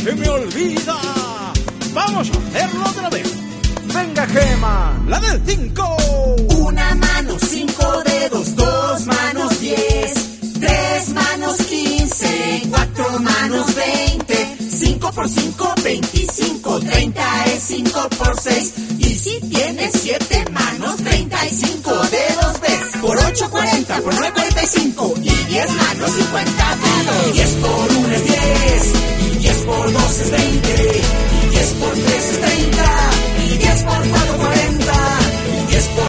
se me olvida. Vamos a hacerlo otra vez. Venga, Gema, la del 5. Una mano, 5 dedos, 2 manos, 10, 3 manos, 15, 4 manos, 20, 5 por 5, 25, 30 es 5 por 6. Y si tienes 7 manos, 35 dedos ves. Por 8, 40, por 9, 45. Y 10 manos, 50 dedos. 10 por 1 es 10. Y 10 por 2 es 20. Y 10 por 3 es 30. Y 10 por 4,